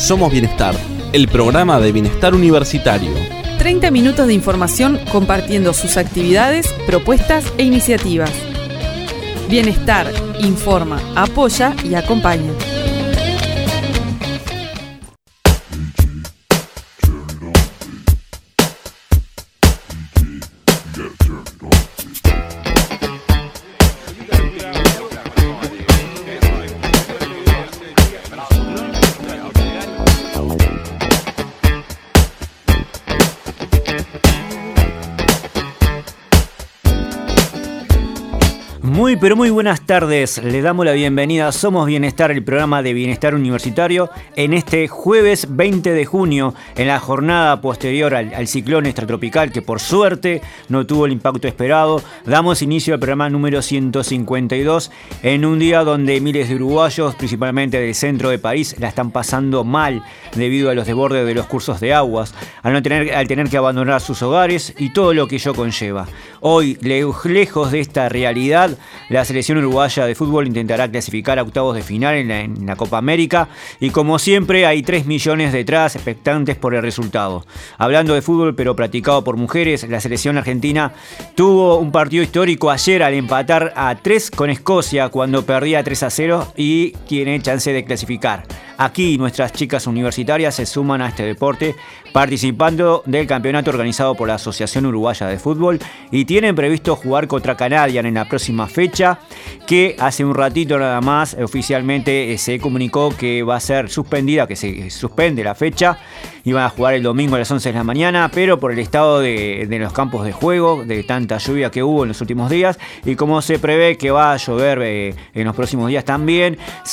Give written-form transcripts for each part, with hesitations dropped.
Somos Bienestar, el programa de bienestar universitario. 30 minutos de información compartiendo sus actividades, propuestas e iniciativas. Bienestar, informa, apoya y acompaña. Pero muy buenas tardes, le damos la bienvenida a Somos Bienestar, el programa de bienestar universitario, en este jueves 20 de junio, en la jornada posterior al ciclón extratropical que por suerte no tuvo el impacto esperado. Damos inicio al programa número 152 en un día donde miles de uruguayos, principalmente del centro de París, la están pasando mal debido a los desbordes de los cursos de aguas, al tener que abandonar sus hogares y todo lo que ello conlleva. Hoy, lejos de esta realidad, la selección uruguaya de fútbol intentará clasificar a octavos de final en la Copa América y como siempre hay 3 millones detrás expectantes por el resultado. Hablando de fútbol pero practicado por mujeres, la selección argentina tuvo un partido histórico ayer al empatar a 3 con Escocia cuando perdía 3-0 y tiene chance de clasificar. Aquí nuestras chicas universitarias se suman a este deporte participando del campeonato organizado por la Asociación Uruguaya de Fútbol y tienen previsto jugar contra Canadian en la próxima fecha, que hace un ratito nada más oficialmente se comunicó que va a ser suspendida, que se suspende la fecha. Iban a jugar el domingo a las 11 de la mañana, pero por el estado de los campos de juego, de tanta lluvia que hubo en los últimos días, y como se prevé que va a llover en los próximos días también,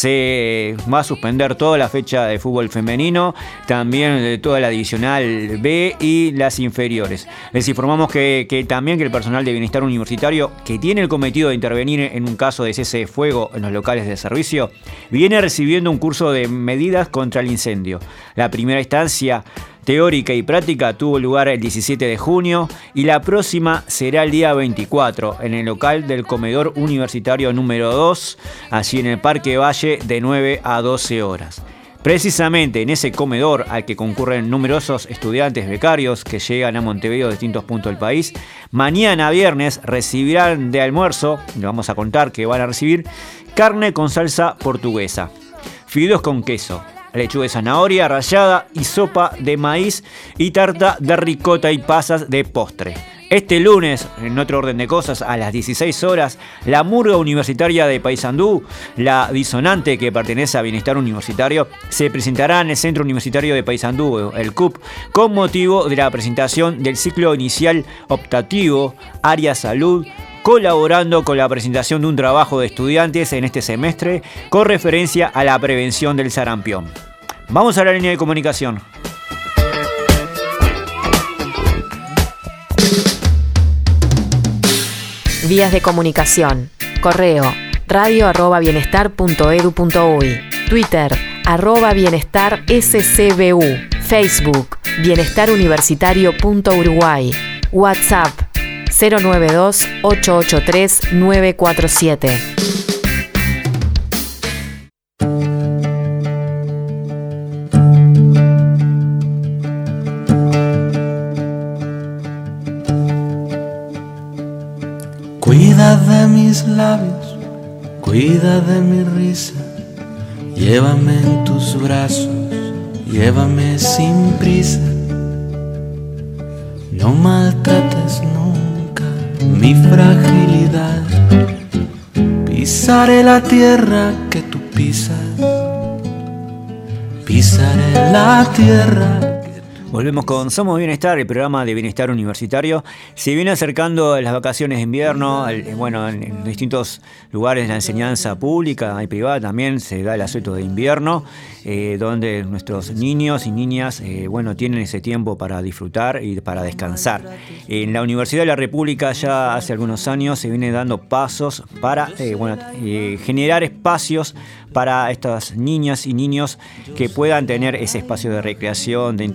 se va a suspender toda la fecha de fútbol femenino, también de toda la divisional B y las inferiores. Les informamos que también que el personal de bienestar universitario, que tiene el cometido de intervenir en un caso de cese de fuego en los locales de servicio, viene recibiendo un curso de medidas contra el incendio. La primera instancia teórica y práctica tuvo lugar el 17 de junio y la próxima será el día 24 en el local del comedor universitario número 2, allí en el Parque Valle, de 9 a 12 horas. Precisamente en ese comedor al que concurren numerosos estudiantes becarios que llegan a Montevideo de distintos puntos del país, mañana viernes recibirán de almuerzo, le vamos a contar que van a recibir, carne con salsa portuguesa, fideos con queso, lechuga de zanahoria rallada y sopa de maíz y tarta de ricota y pasas de postre. Este lunes, en otro orden de cosas, a las 16 horas, la murga universitaria de Paysandú, la disonante que pertenece a Bienestar Universitario, se presentará en el Centro Universitario de Paysandú, el CUP, con motivo de la presentación del ciclo inicial optativo Área Salud, colaborando con la presentación de un trabajo de estudiantes en este semestre con referencia a la prevención del sarampión. Vamos a la línea de comunicación. Vías de comunicación. Correo radio@bienestar.edu.uy. Twitter @bienestarscbu. Facebook bienestaruniversitario.uruguay. WhatsApp 092-883-947. Cuida de mis labios, cuida de mi risa, llévame en tus brazos, llévame sin prisa, no maltrates nunca mi fragilidad, pisaré la tierra que tú pisas, pisaré la tierra. Volvemos con Somos Bienestar, el programa de bienestar universitario. Se viene acercando las vacaciones de invierno, en distintos lugares de la enseñanza pública y privada también se da el asueto de invierno, donde nuestros niños y niñas tienen ese tiempo para disfrutar y para descansar. En la Universidad de la República ya hace algunos años se viene dando pasos para generar espacios para estas niñas y niños que puedan tener ese espacio de recreación, de integración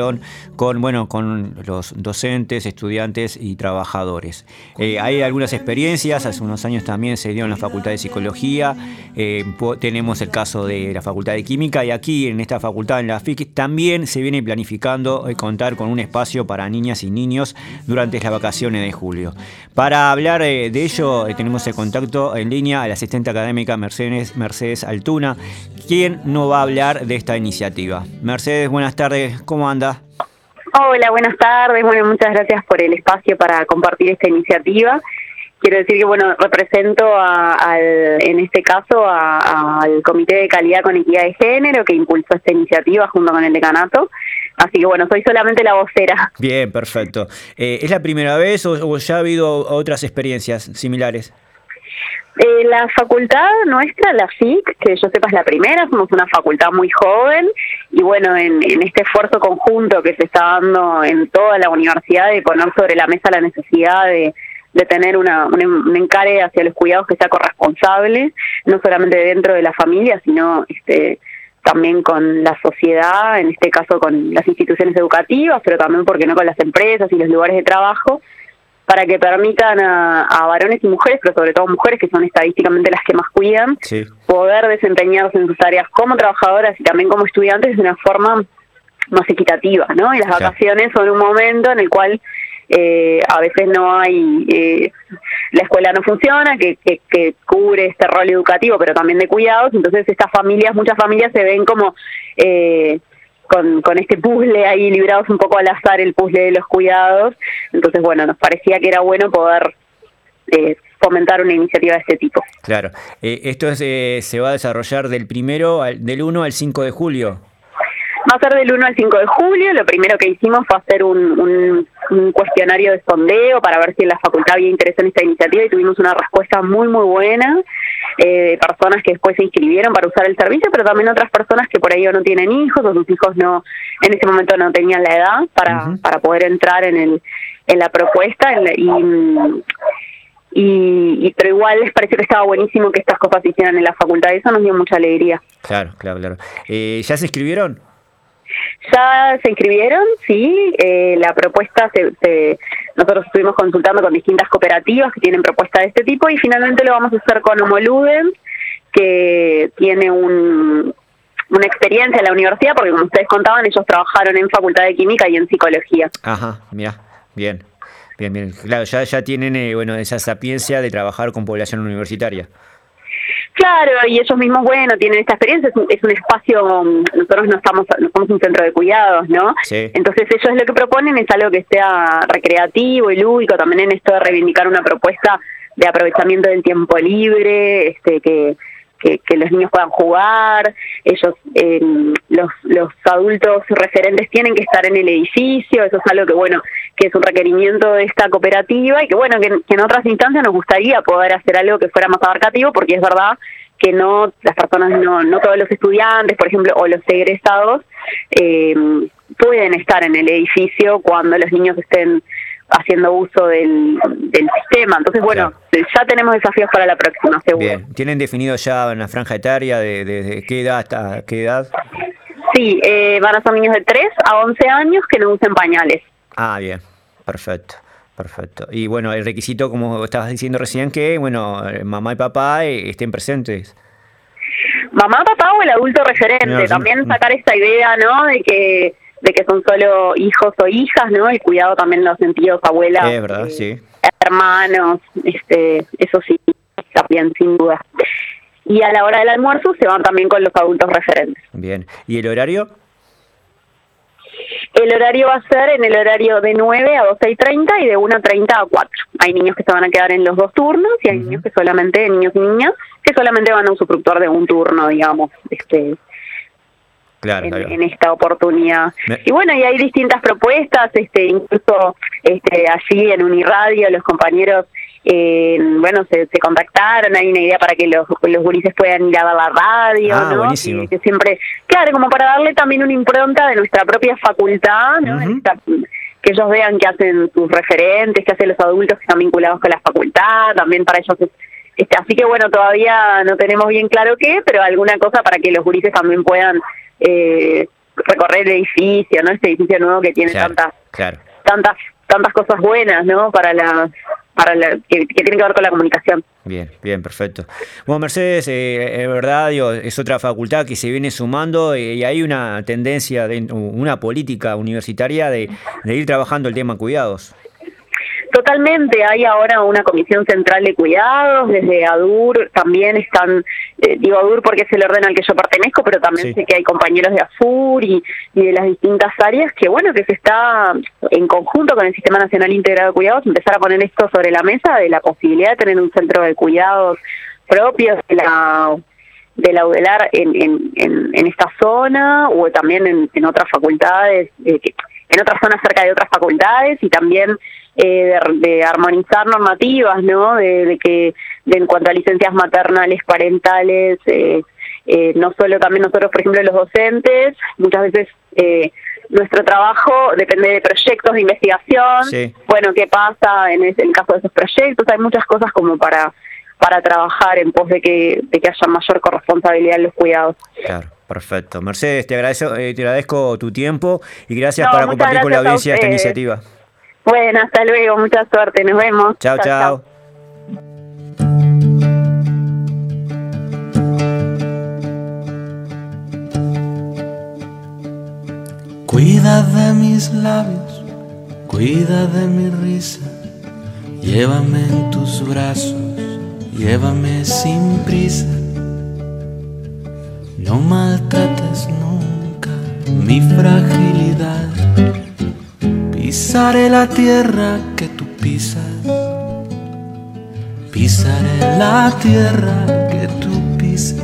comunicación con los docentes, estudiantes y trabajadores. Hay algunas experiencias, hace unos años también se dio en la Facultad de Psicología, tenemos el caso de la Facultad de Química, y aquí en esta facultad, en la FIC, también se viene planificando contar con un espacio para niñas y niños durante las vacaciones de julio. Para hablar de ello, tenemos el contacto en línea a la asistente académica Mercedes Altuna, quien nos va a hablar de esta iniciativa. Mercedes, buenas tardes, ¿cómo anda? Hola, buenas tardes. Bueno, muchas gracias por el espacio para compartir esta iniciativa. Quiero decir que, represento en este caso al Comité de Calidad con Equidad de Género, que impulsó esta iniciativa junto con el decanato. Así que, soy solamente la vocera. Bien, perfecto. ¿Es la primera vez o ya ha habido otras experiencias similares? La facultad nuestra, la FIC, que yo sepa es la primera, somos una facultad muy joven y en este esfuerzo conjunto que se está dando en toda la universidad de poner sobre la mesa la necesidad de tener un encare hacia los cuidados que sea corresponsable, no solamente dentro de la familia, sino también con la sociedad, en este caso con las instituciones educativas, pero también, ¿por qué no?, con las empresas y los lugares de trabajo, para que permitan a varones y mujeres, pero sobre todo mujeres, que son estadísticamente las que más cuidan, sí, poder desempeñarse en sus tareas como trabajadoras y también como estudiantes de una forma más equitativa, ¿no? Y las vacaciones son un momento en el cual a veces no hay, la escuela no funciona, que cubre este rol educativo, pero también de cuidados. Entonces muchas familias se ven como con este puzzle ahí, librados un poco al azar, el puzzle de los cuidados. Entonces, nos parecía que era bueno poder fomentar una iniciativa de este tipo. Claro. Esto se va a desarrollar del 1 al 5 de julio. Va a ser del 1 al 5 de julio. Lo primero que hicimos fue hacer un cuestionario de sondeo para ver si en la facultad había interés en esta iniciativa, y tuvimos una respuesta muy, muy buena. Personas que después se inscribieron para usar el servicio, pero también otras personas que por ahí o no tienen hijos, o sus hijos en ese momento no tenían la edad para poder entrar en la propuesta, pero igual les pareció que estaba buenísimo que estas cosas se hicieran en la facultad. Eso nos dio mucha alegría. Claro. ¿Ya se inscribieron? Ya se inscribieron, sí. La propuesta nosotros estuvimos consultando con distintas cooperativas que tienen propuestas de este tipo, y finalmente lo vamos a hacer con Homoluden, que tiene una experiencia en la universidad, porque como ustedes contaban, ellos trabajaron en Facultad de Química y en Psicología. Ajá, mira, bien. Claro, ya tienen esa sapiencia de trabajar con población universitaria. Claro, y ellos mismos, tienen esta experiencia. Es un espacio, nosotros no somos un centro de cuidados, ¿no? Sí. Entonces ellos lo que proponen es algo que sea recreativo y lúdico, también en esto de reivindicar una propuesta de aprovechamiento del tiempo libre, que los niños puedan jugar. Ellos, los adultos referentes tienen que estar en el edificio. Eso es algo que es un requerimiento de esta cooperativa, y que en otras instancias nos gustaría poder hacer algo que fuera más abarcativo, porque es verdad que las personas, no todos los estudiantes, por ejemplo, o los egresados, pueden estar en el edificio cuando los niños estén haciendo uso del sistema. Entonces, ya tenemos desafíos para la próxima, seguro. Bien. ¿Tienen definido ya una franja etaria de qué edad hasta qué edad? Sí, van a ser niños de 3 a 11 años que no usen pañales. Ah, bien, perfecto. Y el requisito, como estabas diciendo recién, que mamá y papá estén presentes. Mamá, papá o el adulto referente. También sacar esta idea, ¿no?, de que son solo hijos o hijas, ¿no? El cuidado también en los sentidos, abuelas, es verdad, sí, hermanos, eso sí, también, sin duda. Y a la hora del almuerzo se van también con los adultos referentes. Bien. ¿Y el horario? El horario va a ser en el horario de 9 a 12:30 y de 1:30 a 4. Hay niños que se van a quedar en los dos turnos, y hay niños niños y niñas, que solamente van a usufructuar de un turno, digamos, Claro. En esta oportunidad. Y y hay distintas propuestas, incluso allí en Uniradio los compañeros se contactaron. Hay una idea para que los gurises puedan ir a ver la radio, ¿no? Buenísimo. Que siempre, claro, como para darle también una impronta de nuestra propia facultad, ¿no? Que ellos vean qué hacen sus referentes, qué hacen los adultos que están vinculados con la facultad, también para ellos así que todavía no tenemos bien claro qué, pero alguna cosa para que los gurises también puedan recorrer el edificio, ¿no? Este edificio nuevo que tiene tantas cosas buenas, ¿no? Que tienen que ver con la comunicación. Bien, perfecto. Bueno, Mercedes, es verdad, es otra facultad que se viene sumando y hay una tendencia, una política universitaria de ir trabajando el tema cuidados. Totalmente, hay ahora una comisión central de cuidados, desde ADUR también están, digo ADUR porque es el orden al que yo pertenezco, pero también sé que hay compañeros de AFUR y de las distintas áreas que se está en conjunto con el Sistema Nacional Integrado de Cuidados empezar a poner esto sobre la mesa de la posibilidad de tener un centro de cuidados propios de la UDELAR en esta zona o también en otras facultades, en otras zonas cerca de otras facultades y también de armonizar normativas, ¿no? De en cuanto a licencias maternales, parentales, no solo también nosotros, por ejemplo, los docentes, muchas veces nuestro trabajo depende de proyectos de investigación. Sí. Bueno, ¿qué pasa en el caso de esos proyectos? Hay muchas cosas como para trabajar en pos de que haya mayor corresponsabilidad en los cuidados. Claro. Perfecto. Mercedes, te agradezco tu tiempo y gracias por compartir con la audiencia esta iniciativa. Bueno, hasta luego, mucha suerte, nos vemos. Chao. Cuida de mis labios, cuida de mi risa, llévame en tus brazos, llévame sin prisa. No maltrates nunca mi fragilidad. Pisaré la tierra que tú pisas. Pisaré la tierra que tú pisas.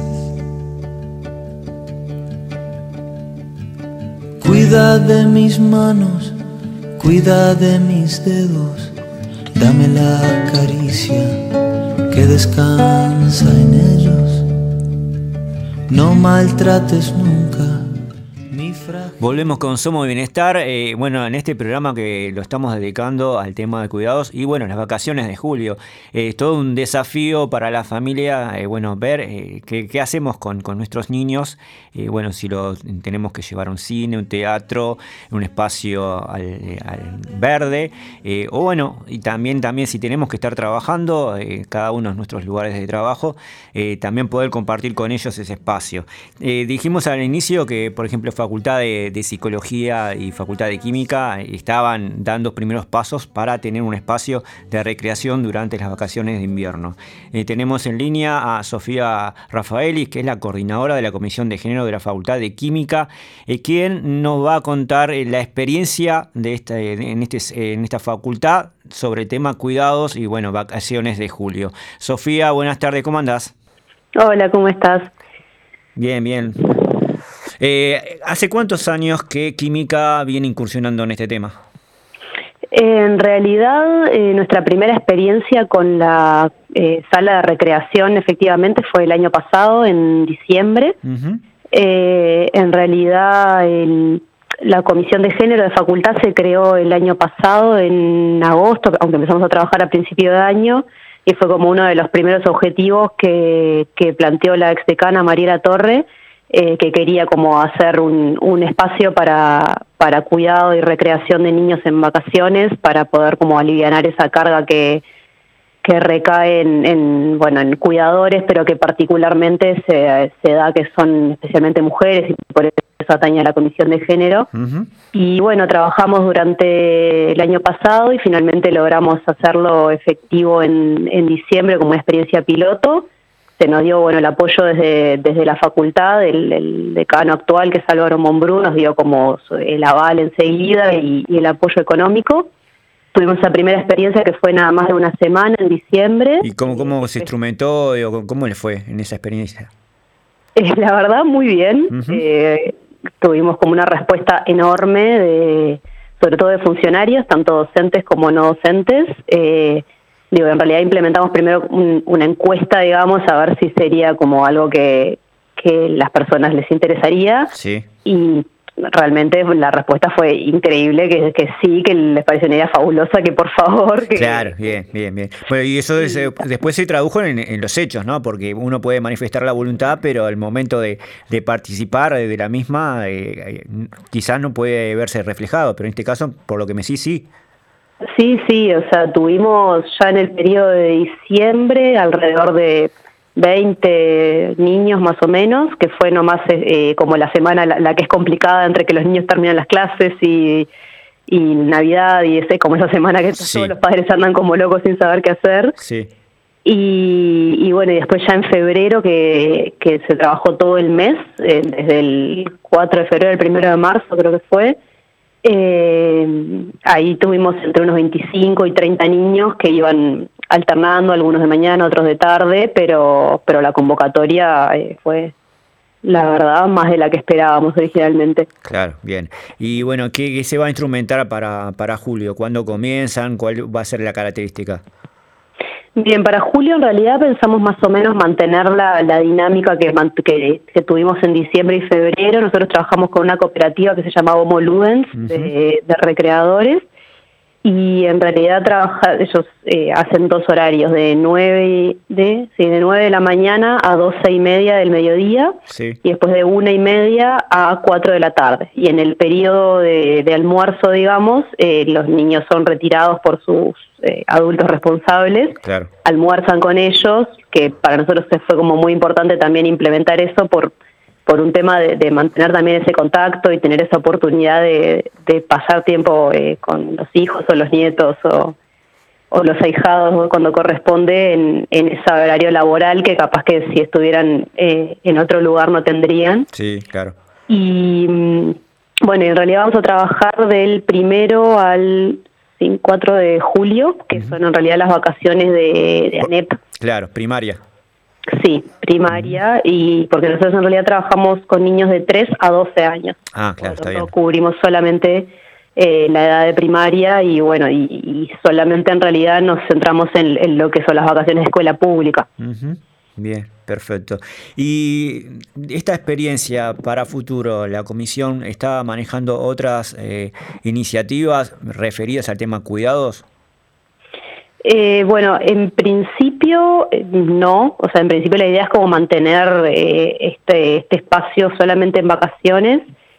Cuida de mis manos, cuida de mis dedos. Dame la caricia que descansa en ellos. No maltrates nunca mi fragilidad. Volvemos con Somos Bienestar. Bueno, en este programa que lo estamos dedicando al tema de cuidados y bueno, las vacaciones de julio. Es todo un desafío para la familia, ver qué hacemos con nuestros niños. Si lo tenemos que llevar a un cine, un teatro, un espacio al verde. Y también si tenemos que estar trabajando, cada uno en nuestros lugares de trabajo, también poder compartir con ellos ese espacio. Dijimos al inicio que, por ejemplo, Facultad de Psicología y Facultad de Química estaban dando primeros pasos para tener un espacio de recreación durante las vacaciones de invierno. Tenemos en línea a Sofía Rafaelis, que es la coordinadora de la Comisión de Género de la Facultad de Química, quien nos va a contar la experiencia de en esta facultad sobre el tema cuidados y vacaciones de julio. Sofía, buenas tardes, ¿cómo andás? Hola, ¿cómo estás? Bien. ¿Hace cuántos años que Química viene incursionando en este tema? En realidad, nuestra primera experiencia con la sala de recreación efectivamente fue el año pasado, en diciembre. Uh-huh. En realidad, la Comisión de Género de Facultad se creó el año pasado, en agosto, aunque empezamos a trabajar a principio de año, y fue como uno de los primeros objetivos que planteó la exdecana Mariela Torre, que quería como hacer un espacio para cuidado y recreación de niños en vacaciones, para poder como alivianar esa carga que recae en cuidadores, pero que particularmente se da que son especialmente mujeres, y por eso atañe a la Comisión de Género. Uh-huh. Y trabajamos durante el año pasado y finalmente logramos hacerlo efectivo en diciembre como una experiencia piloto. Se nos dio el apoyo desde la facultad, el decano actual, que es Álvaro Monbrú, nos dio como el aval enseguida y el apoyo económico. Tuvimos la primera experiencia que fue nada más de una semana en diciembre. ¿Y cómo se instrumentó? ¿Cómo le fue en esa experiencia? La verdad, muy bien. Uh-huh. Tuvimos como una respuesta enorme, sobre todo de funcionarios, tanto docentes como no docentes. En realidad implementamos primero una encuesta, a ver si sería como algo que las personas les interesaría. Sí. Y realmente la respuesta fue increíble, que sí, que les pareció una idea fabulosa, que por favor... Que... Claro, bien. Bueno, y eso después se tradujo en los hechos, ¿no? Porque uno puede manifestar la voluntad, pero al momento de participar de la misma, quizás no puede verse reflejado, pero en este caso, por lo que me decís, sí. Sí, o sea, tuvimos ya en el periodo de diciembre alrededor de 20 niños más o menos, que fue nomás como la semana la que es complicada entre que los niños terminan las clases y Navidad y como esa semana que sí. Todos los padres andan como locos sin saber qué hacer. Sí. Y bueno, y después ya en febrero que se trabajó todo el mes, desde el 4 de febrero al 1 de marzo creo que fue. Ahí tuvimos entre unos 25 y 30 niños que iban alternando, algunos de mañana, otros de tarde, pero la convocatoria fue, la verdad, más de la que esperábamos originalmente. Claro, bien. Y bueno, ¿qué se va a instrumentar para julio? ¿Cuándo comienzan? ¿Cuál va a ser la característica? Bien, para julio en realidad pensamos más o menos mantener la dinámica que tuvimos en diciembre y febrero. Nosotros trabajamos con una cooperativa que se llama Homo Ludens, de recreadores, y en realidad ellos hacen 2 horarios, de 9 de la mañana a 12:30 del mediodía, sí. Y después de 1:30 a 4 de la tarde. Y en el periodo de almuerzo, digamos, los niños son retirados por sus adultos responsables, claro. Almuerzan con ellos, que para nosotros fue como muy importante también implementar eso por un tema de mantener también ese contacto y tener esa oportunidad de pasar tiempo con los hijos o los nietos o los ahijados, ¿no? Cuando corresponde en ese horario laboral que capaz que si estuvieran en otro lugar no tendrían. Sí, claro. Y bueno, en realidad vamos a trabajar del 1 al 4 de julio, que son en realidad las vacaciones de ANEP. Claro, primaria. Sí, primaria, y porque nosotros en realidad trabajamos con niños de 3 a 12 años. Ah, claro, está bien. Cubrimos solamente la edad de primaria y bueno, y solamente en realidad nos centramos en lo que son las vacaciones de escuela pública. Uh-huh. Bien, perfecto. Y esta experiencia para futuro, ¿la comisión está manejando otras iniciativas referidas al tema cuidados? Bueno, en principio no, o sea, en principio la idea es como mantener este espacio solamente en vacaciones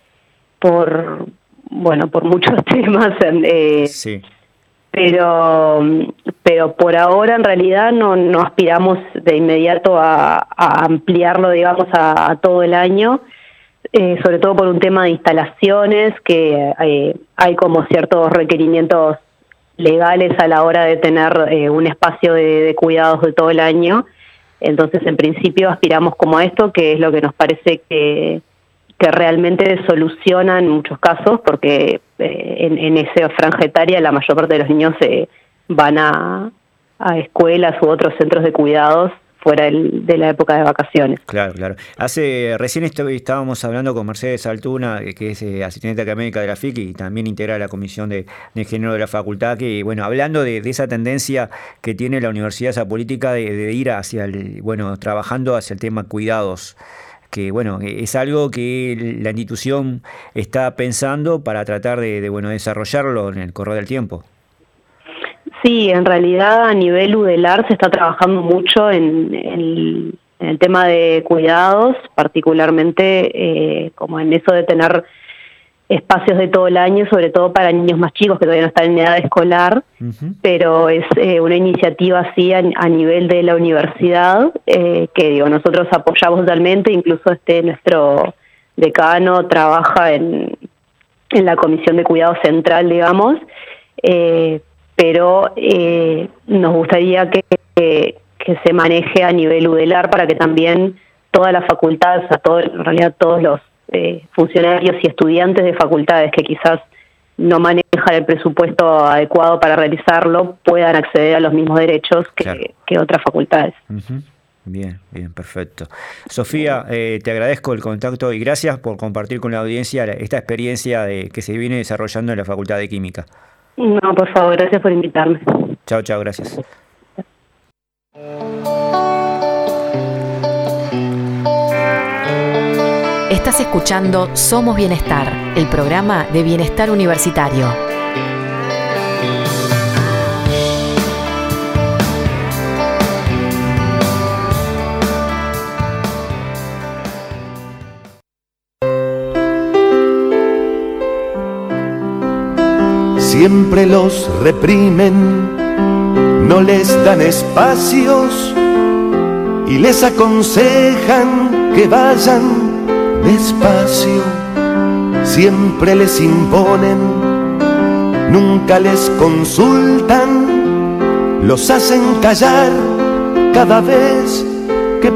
por muchos temas, sí. Pero por ahora en realidad no aspiramos de inmediato a ampliarlo, digamos, a todo el año, sobre todo por un tema de instalaciones, que hay como ciertos requerimientos legales a la hora de tener un espacio de cuidados de todo el año. Entonces, en principio aspiramos como a esto, que es lo que nos parece que realmente soluciona en muchos casos, porque en esa franja etaria la mayor parte de los niños van a escuelas u otros centros de cuidados fuera de la época de vacaciones. Claro. Recién estábamos hablando con Mercedes Altuna, que es asistente académica de la FIC y también integra la comisión de género de la facultad, que bueno, hablando de esa tendencia que tiene la universidad, esa política de ir hacia trabajando hacia el tema cuidados, que bueno, es algo que la institución está pensando para tratar de desarrollarlo en el correr del tiempo. Sí, en realidad a nivel UDELAR se está trabajando mucho en el tema de cuidados, particularmente como en eso de tener espacios de todo el año, sobre todo para niños más chicos que todavía no están en edad escolar, pero es una iniciativa así a nivel de la universidad, que nosotros apoyamos totalmente, incluso nuestro decano trabaja en la Comisión de Cuidado Central, digamos, pero nos gustaría que se maneje a nivel UDELAR para que también todas las facultades, en realidad todos los funcionarios y estudiantes de facultades que quizás no manejan el presupuesto adecuado para realizarlo, puedan acceder a los mismos derechos que otras facultades. Uh-huh. Bien, perfecto. Sofía, te agradezco el contacto y gracias por compartir con la audiencia esta experiencia que se viene desarrollando en la Facultad de Química. No, por favor, gracias por invitarme. Chao, gracias. Estás escuchando Somos Bienestar, el programa de bienestar universitario. Siempre los reprimen, no les dan espacios y les aconsejan que vayan despacio. Siempre les imponen, nunca les consultan, los hacen callar cada vez que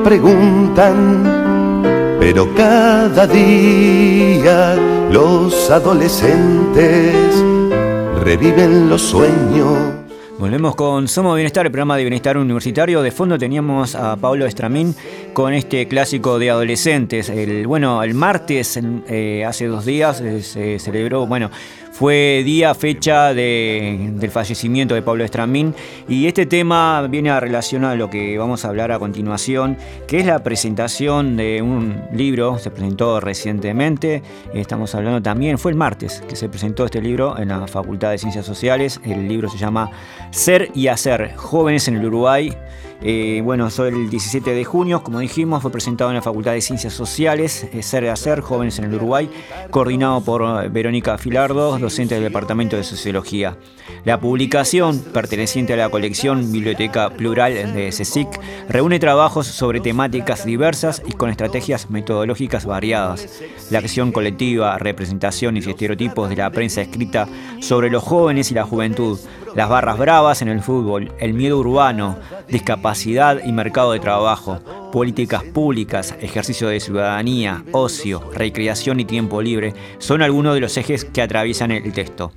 preguntan. Pero cada día los adolescentes reviven los sueños. Volvemos con Somos Bienestar, el programa de bienestar universitario. De fondo teníamos a Pablo Estramín con este clásico de adolescentes. El martes, hace 2 días, se celebró, fue fecha del fallecimiento de Pablo Estramín, y este tema viene a relacionar a lo que vamos a hablar a continuación, que es la presentación de un libro. Se presentó recientemente, estamos hablando también, fue el martes que se presentó este libro en la Facultad de Ciencias Sociales. El libro se llama Ser y Hacer, Jóvenes en el Uruguay. Soy el 17 de junio, como dijimos, fue presentado en la Facultad de Ciencias Sociales, Ser y Hacer, Jóvenes en el Uruguay, coordinado por Verónica Filardo, docente del Departamento de Sociología. La publicación, perteneciente a la colección Biblioteca Plural de CSIC, reúne trabajos sobre temáticas diversas y con estrategias metodológicas variadas. La acción colectiva, representaciones y estereotipos de la prensa escrita sobre los jóvenes y la juventud, las barras bravas en el fútbol, el miedo urbano, discapacidad y mercado de trabajo, políticas públicas, ejercicio de ciudadanía, ocio, recreación y tiempo libre, son algunos de los ejes que atraviesan el texto.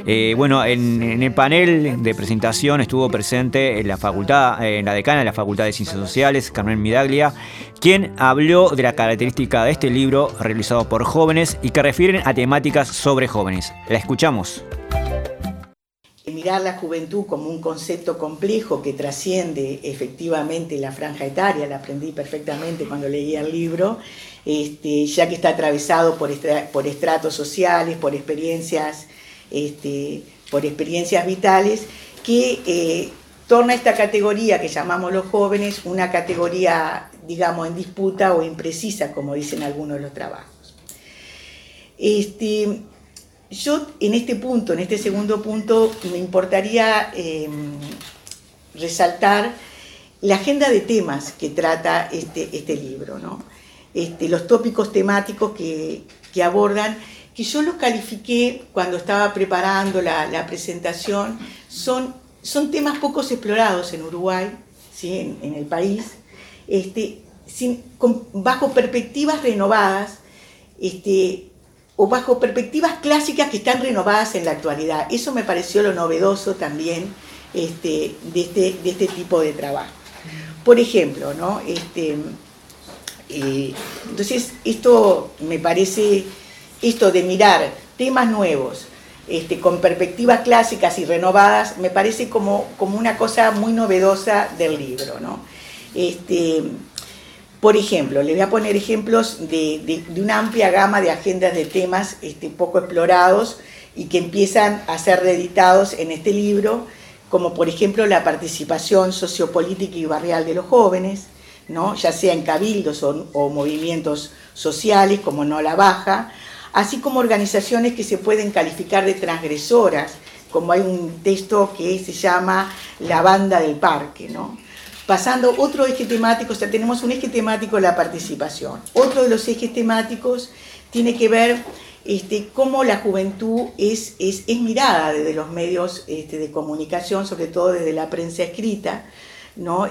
En el panel de presentación estuvo presente la decana de la Facultad de Ciencias Sociales, Carmen Midaglia, quien habló de la característica de este libro realizado por jóvenes y que refieren a temáticas sobre jóvenes. La escuchamos. Mirar la juventud como un concepto complejo que trasciende efectivamente la franja etaria, la aprendí perfectamente cuando leía el libro, ya que está atravesado por estratos sociales, por experiencias vitales, que torna esta categoría que llamamos los jóvenes una categoría, digamos, en disputa o imprecisa, como dicen algunos de los trabajos. Yo en este segundo punto, me importaría resaltar la agenda de temas que trata este libro, ¿no? Los tópicos temáticos que abordan, que yo los califiqué cuando estaba preparando la presentación, son temas pocos explorados en Uruguay, ¿sí? en el país, bajo perspectivas renovadas, o bajo perspectivas clásicas que están renovadas en la actualidad. Eso me pareció lo novedoso también de este tipo de trabajo. Por ejemplo, ¿no? Entonces, esto me parece, esto de mirar temas nuevos, con perspectivas clásicas y renovadas, me parece como una cosa muy novedosa del libro, ¿no? Por ejemplo, les voy a poner ejemplos de una amplia gama de agendas de temas poco explorados y que empiezan a ser reeditados en este libro, como por ejemplo la participación sociopolítica y barrial de los jóvenes, ¿no? Ya sea en cabildos o movimientos sociales como No la Baja, así como organizaciones que se pueden calificar de transgresoras, como hay un texto que se llama La Banda del Parque, ¿no? Pasando otro eje temático, o sea, tenemos un eje temático de la participación. Otro de los ejes temáticos tiene que ver cómo la juventud es mirada desde los medios de comunicación, sobre todo desde la prensa escrita, ¿no?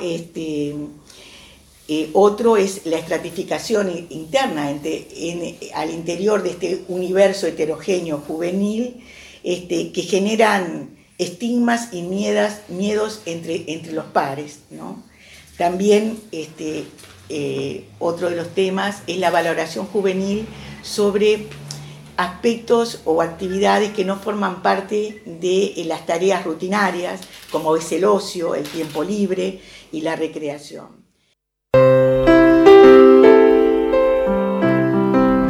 Otro es la estratificación interna al interior de este universo heterogéneo juvenil, que generan estigmas y miedos entre los pares, ¿no? También otro de los temas es la valoración juvenil sobre aspectos o actividades que no forman parte de las tareas rutinarias, como es el ocio, el tiempo libre y la recreación.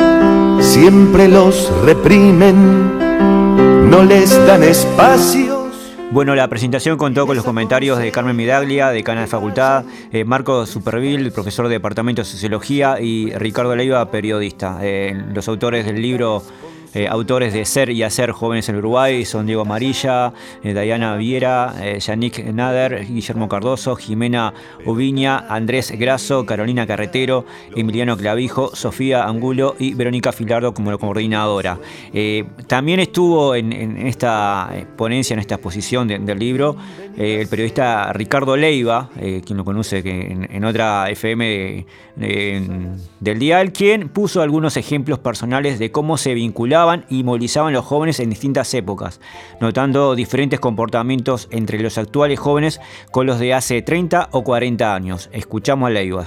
siempre los reprimen, no les dan espacios. Bueno, la presentación contó con los comentarios de Carmen Midaglia, decana de facultad, Marco Superville, profesor de Departamento de Sociología, y Ricardo Leiva, periodista. Los autores del libro, autores de Ser y Hacer Jóvenes en Uruguay, son Diego Amarilla, Diana Viera, Yannick Nader, Guillermo Cardoso, Jimena Ubiña, Andrés Grasso, Carolina Carretero, Emiliano Clavijo, Sofía Angulo y Verónica Filardo como coordinadora. También estuvo en esta ponencia, en esta exposición del libro, el periodista Ricardo Leiva, quien lo conoce en otra FM del dial, quien puso algunos ejemplos personales de cómo se vinculaban y movilizaban los jóvenes en distintas épocas, notando diferentes comportamientos entre los actuales jóvenes con los de hace 30 o 40 años. Escuchamos a Leiva.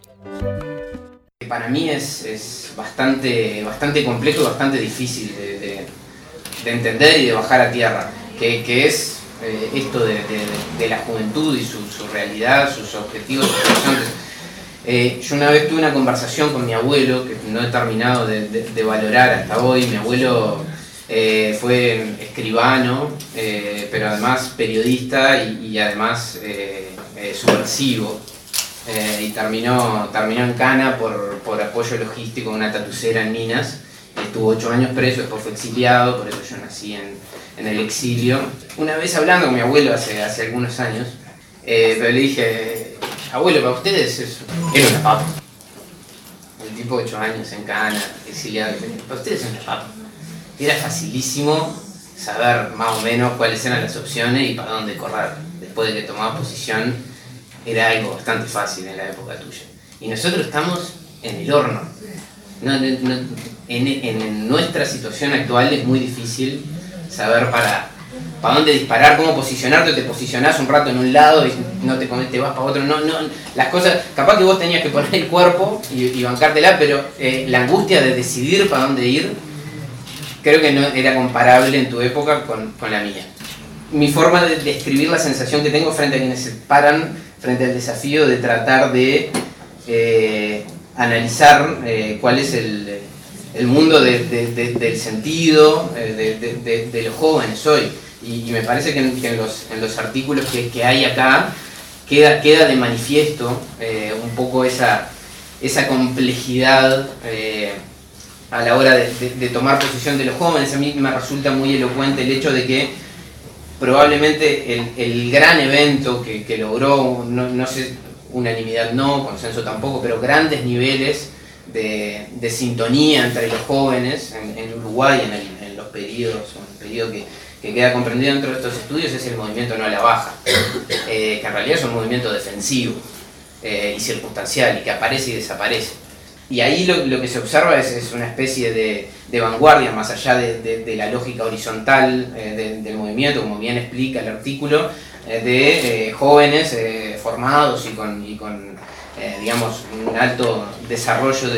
Para mí es bastante complejo y bastante difícil de entender y de bajar a tierra, que es esto de la juventud y su realidad, sus objetivos, sus horizontes. Yo una vez tuve una conversación con mi abuelo, que no he terminado de valorar hasta hoy. Mi abuelo fue escribano, pero además periodista y además subversivo. Y terminó en cana por apoyo logístico en una tatucera en Minas. Estuvo 8 años preso, después fue exiliado, por eso yo nací en el exilio. Una vez hablando con mi abuelo hace algunos años, pero le dije: abuelo, para ustedes era una papa. El tipo 8 años en cana, exiliado, para ustedes es una papa. Era facilísimo saber más o menos cuáles eran las opciones y para dónde correr. Después de que tomaba posición, era algo bastante fácil en la época tuya. Y nosotros estamos en el horno. En nuestra situación actual es muy difícil saber para dónde disparar, cómo posicionarte. Te posicionás un rato en un lado y no te vas para otro. No, las cosas, capaz que vos tenías que poner el cuerpo y bancártela, pero la angustia de decidir para dónde ir, creo que no era comparable en tu época con la mía. Mi forma de describir la sensación que tengo frente a quienes se paran frente al desafío de tratar de analizar cuál es el mundo del sentido de los jóvenes hoy. Y me parece que en los artículos que hay acá queda de manifiesto un poco esa complejidad a la hora de tomar posición de los jóvenes. A mí me resulta muy elocuente el hecho de que probablemente el gran evento que logró, no sé, unanimidad no, consenso tampoco, pero grandes niveles de sintonía entre los jóvenes en Uruguay, en los periodos, el periodo que queda comprendido dentro de estos estudios, es el movimiento No a la Baja, que en realidad es un movimiento defensivo y circunstancial, y que aparece y desaparece. Y ahí lo que se observa es una especie de vanguardia, más allá de la lógica horizontal del movimiento, como bien explica el artículo, de jóvenes formados y con digamos, un alto desarrollo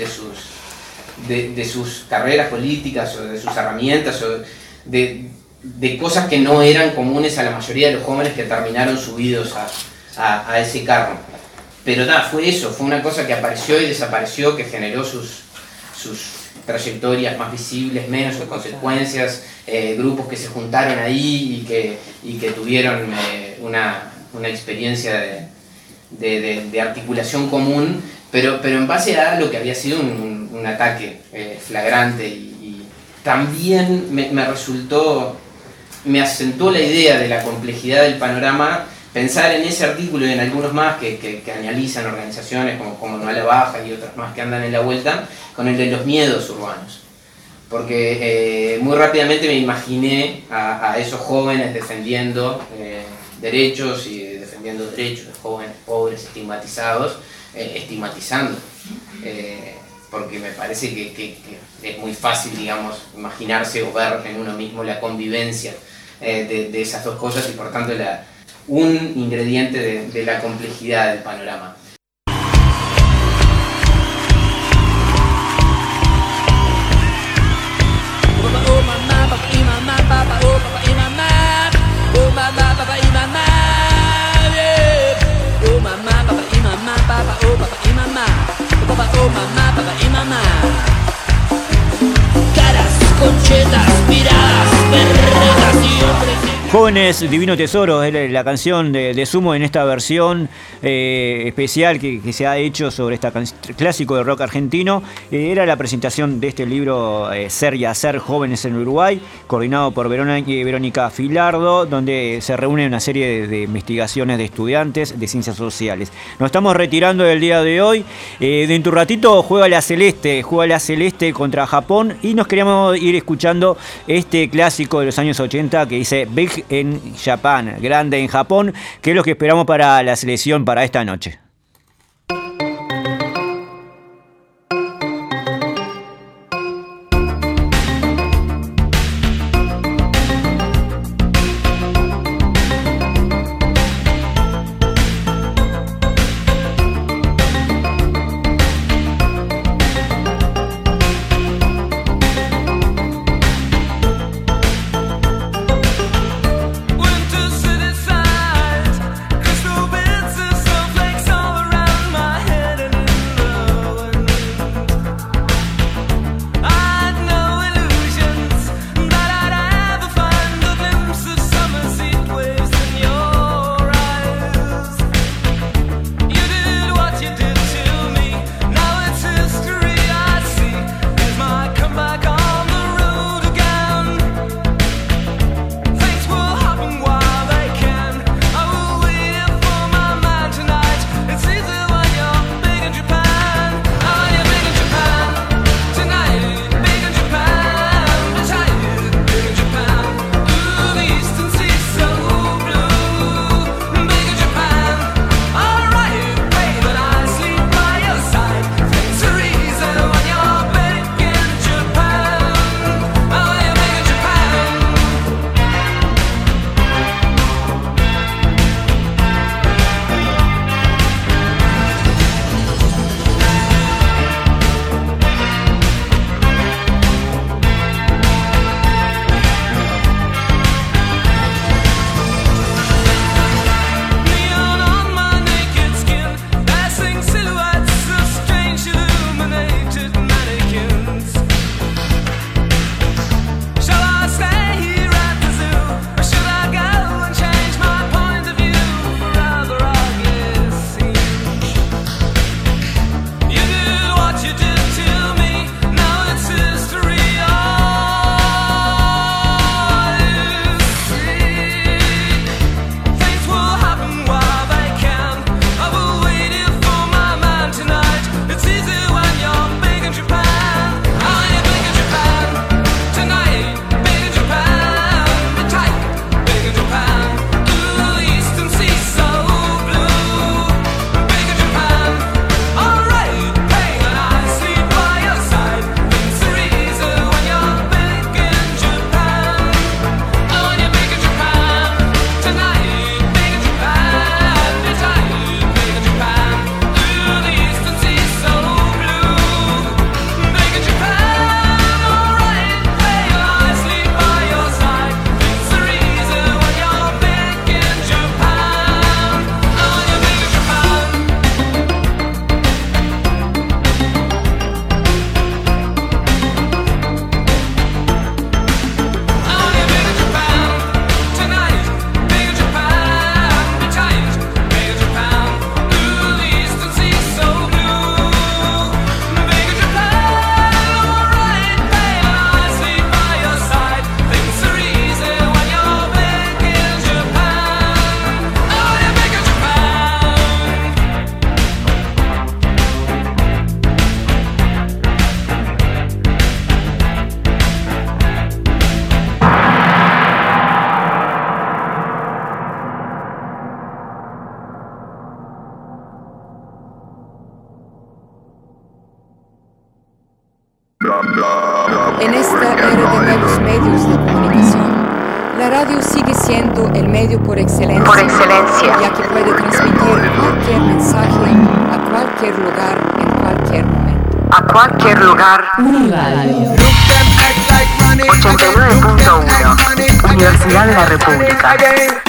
de sus carreras políticas o de sus herramientas o de cosas que no eran comunes a la mayoría de los jóvenes que terminaron subidos a ese carro. Pero fue eso, fue una cosa que apareció y desapareció, que generó sus trayectorias más visibles, menos sus consecuencias, grupos que se juntaron ahí y que tuvieron una experiencia de articulación común, pero en base a lo que había sido un ataque flagrante. Y también me asentó la idea de la complejidad del panorama, pensar en ese artículo y en algunos más que analizan organizaciones como No a la Baja y otras más que andan en la vuelta, con el de los miedos urbanos. Porque muy rápidamente me imaginé a esos jóvenes defendiendo derechos y defendiendo derechos de jóvenes pobres, estigmatizados, estigmatizando. Porque me parece que es muy fácil, digamos, imaginarse o ver en uno mismo la convivencia de esas dos cosas y por tanto un ingrediente de la complejidad del panorama. Jóvenes Divino Tesoro es la canción de Sumo en esta versión especial que se ha hecho sobre este clásico de rock argentino. Era la presentación de este libro Ser y Hacer Jóvenes en Uruguay, coordinado por Verónica Filardo, donde se reúne una serie de investigaciones de estudiantes de ciencias sociales. Nos estamos retirando del día de hoy. Dentro de un ratito juega la Celeste contra Japón, y nos queríamos ir escuchando este clásico de los años 80 que dice Big en Japan, grande en Japón, que es lo que esperamos para la selección para esta noche. En esta era de nuevos medios de comunicación, la radio sigue siendo el medio por excelencia, ya que puede transmitir cualquier mensaje a cualquier lugar, en cualquier momento. A cualquier lugar. Radio. 89.1 Universidad de la República.